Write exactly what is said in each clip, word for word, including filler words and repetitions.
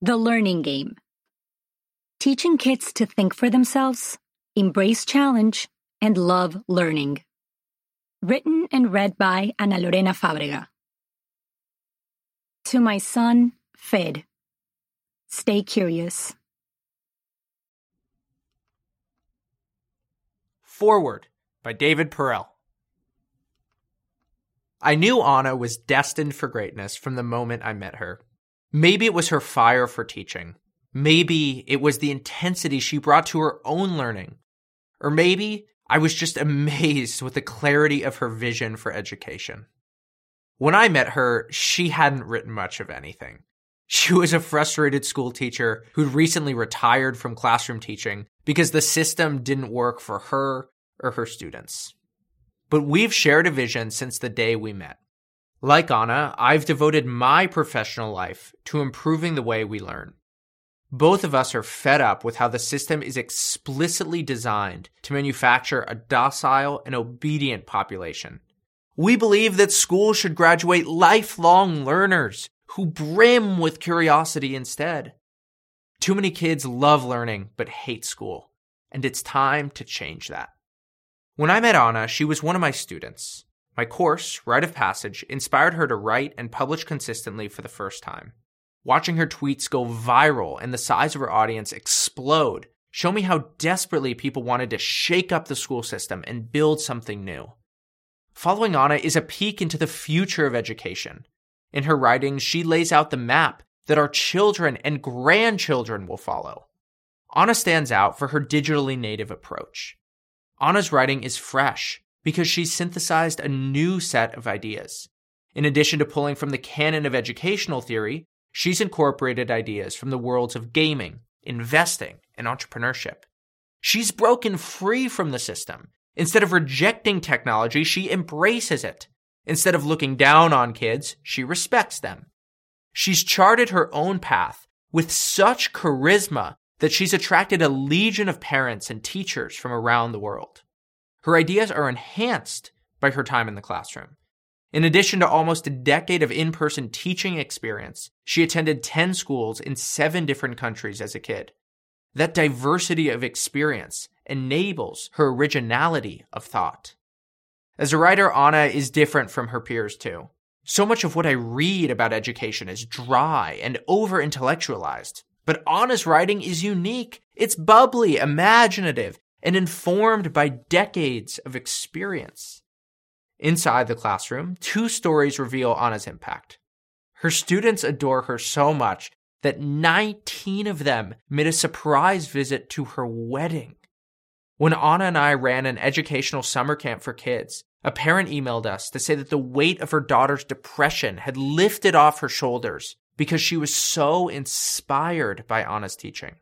The Learning Game. Teaching kids to think for themselves, embrace challenge, and love learning. Written and read by Ana Lorena Fábrega. To my son, Fed. Stay curious. Forward by David Perell. I knew Anna was destined for greatness from the moment I met her. Maybe it was her fire for teaching. Maybe it was the intensity she brought to her own learning. Or maybe I was just amazed with the clarity of her vision for education. When I met her, she hadn't written much of anything. She was a frustrated school teacher who'd recently retired from classroom teaching because the system didn't work for her or her students. But we've shared a vision since the day we met. Like Anna, I've devoted my professional life to improving the way we learn. Both of us are fed up with how the system is explicitly designed to manufacture a docile and obedient population. We believe that schools should graduate lifelong learners who brim with curiosity instead. Too many kids love learning but hate school, and it's time to change that. When I met Anna, she was one of my students. My course, Rite of Passage, inspired her to write and publish consistently for the first time. Watching her tweets go viral and the size of her audience explode showed me how desperately people wanted to shake up the school system and build something new. Following Anna is a peek into the future of education. In her writings, she lays out the map that our children and grandchildren will follow. Anna stands out for her digitally native approach. Anna's writing is fresh because she's synthesized a new set of ideas. In addition to pulling from the canon of educational theory, she's incorporated ideas from the worlds of gaming, investing, and entrepreneurship. She's broken free from the system. Instead of rejecting technology, she embraces it. Instead of looking down on kids, she respects them. She's charted her own path with such charisma that she's attracted a legion of parents and teachers from around the world. Her ideas are enhanced by her time in the classroom. In addition to almost a decade of in-person teaching experience, she attended ten schools in seven different countries as a kid. That diversity of experience enables her originality of thought. As a writer, Anna is different from her peers too. So much of what I read about education is dry and over-intellectualized. But Anna's writing is unique. It's bubbly, imaginative, and informed by decades of experience. Inside the classroom, two stories reveal Anna's impact. Her students adore her so much that nineteen of them made a surprise visit to her wedding. When Anna and I ran an educational summer camp for kids, a parent emailed us to say that the weight of her daughter's depression had lifted off her shoulders because she was so inspired by Anna's teaching.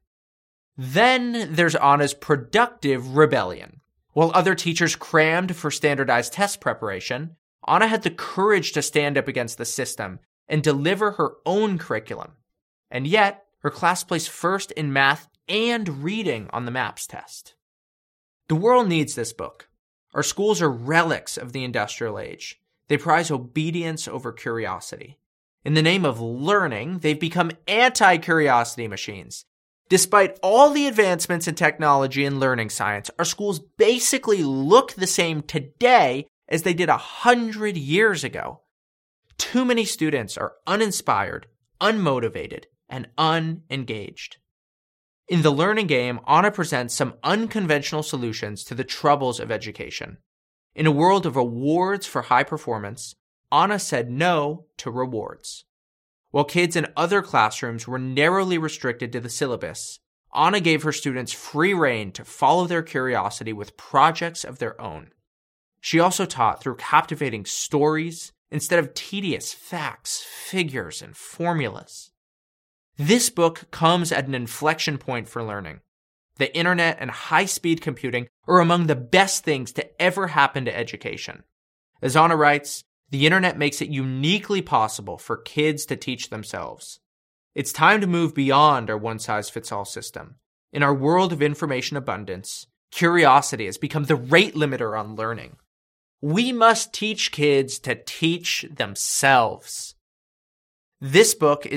Then there's Anna's productive rebellion. While other teachers crammed for standardized test preparation, Anna had the courage to stand up against the system and deliver her own curriculum. And yet, her class placed first in math and reading on the MAPS test. The world needs this book. Our schools are relics of the industrial age. They prize obedience over curiosity. In the name of learning, they've become anti-curiosity machines. Despite all the advancements in technology and learning science, our schools basically look the same today as they did a hundred years ago. Too many students are uninspired, unmotivated, and unengaged. In The Learning Game, Anna presents some unconventional solutions to the troubles of education. In a world of awards for high performance, Anna said no to rewards. While kids in other classrooms were narrowly restricted to the syllabus, Anna gave her students free rein to follow their curiosity with projects of their own. She also taught through captivating stories instead of tedious facts, figures, and formulas. This book comes at an inflection point for learning. The internet and high-speed computing are among the best things to ever happen to education. As Anna writes, the internet makes it uniquely possible for kids to teach themselves. It's time to move beyond our one-size-fits-all system. In our world of information abundance, curiosity has become the rate limiter on learning. We must teach kids to teach themselves. This book is